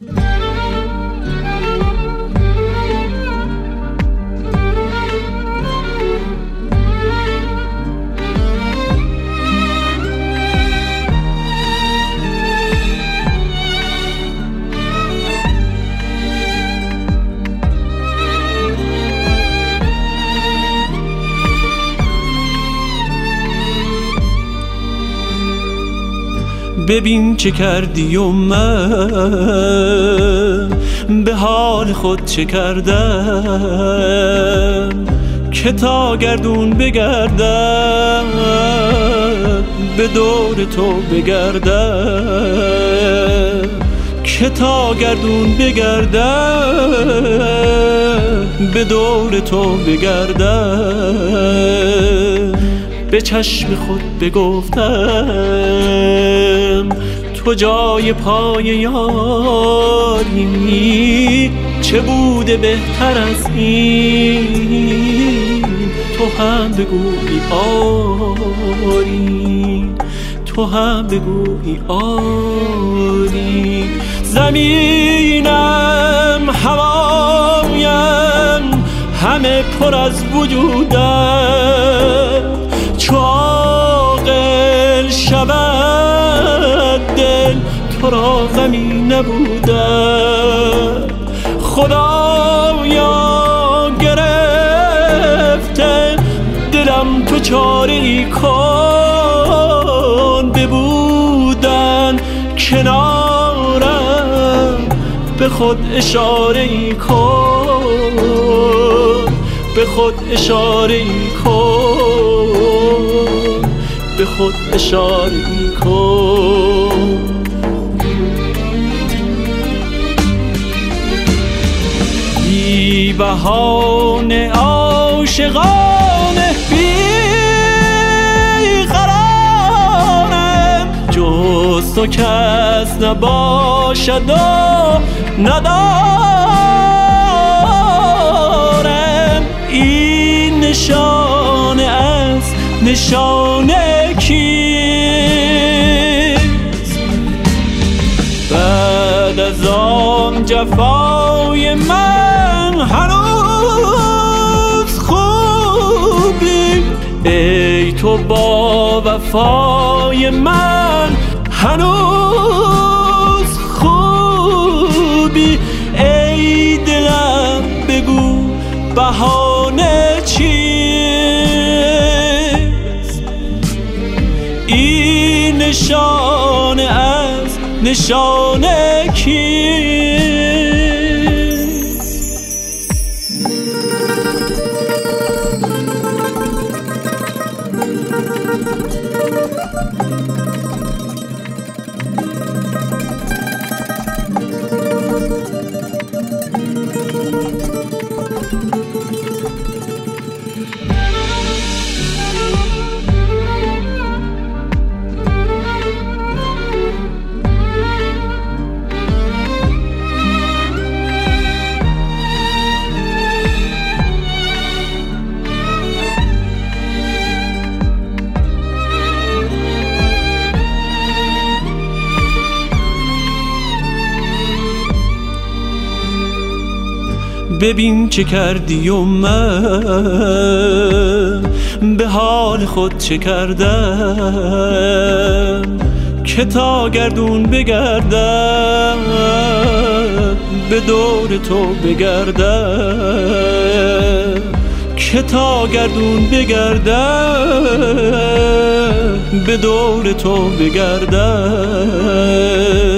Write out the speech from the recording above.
ببین چه کردی و من به حال خود چه کردم که تا گردون بگردم به دور تو بگردم که تا گردون بگردم به دور تو بگردم به چشم خود بگفتم تو جای پای یاری چه بوده بهتر از این تو هم بگویی آری تو هم بگویی آری زمینم هوایم همه پر از وجودم چو عاقل شود دل تو را غمی نبودم خدایا گرفته دلم تو چاره ای کن ببودن کنارم به خود اشاره ای کن به خود اشاره ای کن به خود اشاره ای کن بی بهانه عاشقانه بی قرارم جز تو کس نباشد و ندارم این نشانه از نشانه کیست بعد از آن جفای من هنوز خوبی ای تو با وفای من هنوز خوبی ای دلم بگو بهانه چیست این نشانه از نشانه کیست ببین چه کردی و من به حال خود چه کردم که تا گردون بگردم به دور تو بگردم که تا گردون بگردم به دور تو بگردم